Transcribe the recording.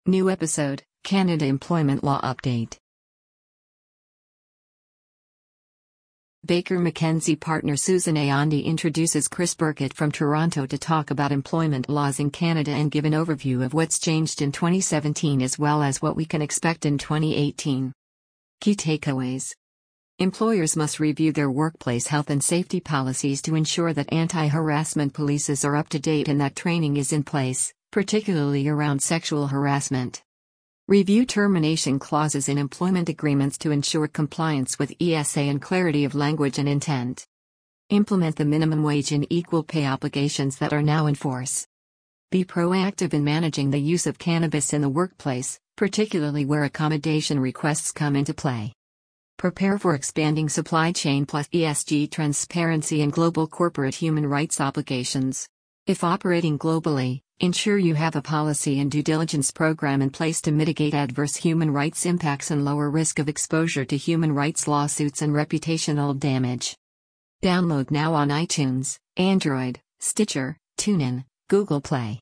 New episode, Canada Employment Law Update. Baker McKenzie partner Susan Ayondi introduces Chris Burkett from Toronto to talk about employment laws in Canada and give an overview of what's changed in 2017 as well as what we can expect in 2018. Key takeaways. Employers must review their workplace health and safety policies to ensure that anti-harassment policies are up to date and that training is in place, particularly around sexual harassment. Review termination clauses in employment agreements to ensure compliance with ESA and clarity of language and intent. Implement the minimum wage and equal pay obligations that are now in force. Be proactive in managing the use of cannabis in the workplace, particularly where accommodation requests come into play. Prepare for expanding supply chain plus ESG transparency and global corporate human rights obligations. If operating globally, ensure you have a policy and due diligence program in place to mitigate adverse human rights impacts and lower risk of exposure to human rights lawsuits and reputational damage. Download now on iTunes, Android, Stitcher, TuneIn, Google Play.